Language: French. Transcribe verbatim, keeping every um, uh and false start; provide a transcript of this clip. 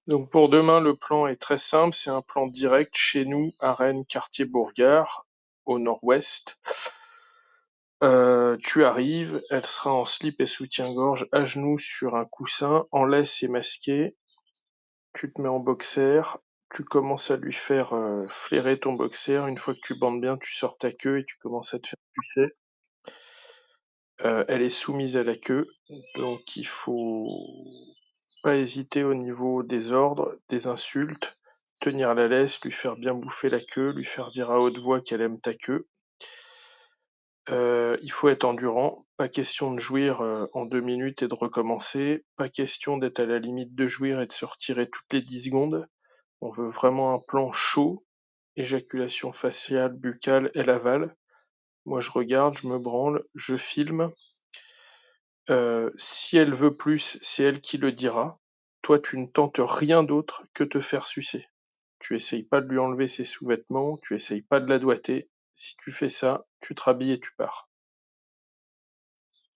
Donc pour demain, le plan est très simple, c'est un plan direct chez nous à Rennes, quartier Bourgard, au nord-ouest. Euh, tu arrives, elle sera en slip et soutien-gorge, à genoux sur un coussin, en laisse et masqué. Tu te mets en boxer, tu commences à lui faire euh, flairer ton boxer. Une fois que tu bandes bien, tu sors ta queue et tu commences à te faire sucer. Euh, elle est soumise à la queue, donc il faut pas hésiter au niveau des ordres, des insultes, tenir la laisse, lui faire bien bouffer la queue, lui faire dire à haute voix qu'elle aime ta queue. Euh, il faut être endurant, pas question de jouir euh, en deux minutes et de recommencer, pas question d'être à la limite de jouir et de se retirer toutes les dix secondes. On veut vraiment un plan chaud, éjaculation faciale, buccale et aval. Moi je regarde, je me branle, je filme. Euh, si elle veut plus, c'est elle qui le dira. Toi tu ne tentes rien d'autre que te faire sucer. Tu essayes pas de lui enlever ses sous-vêtements, tu essayes pas de la doigter. Si tu fais ça, tu te rhabilles et tu pars.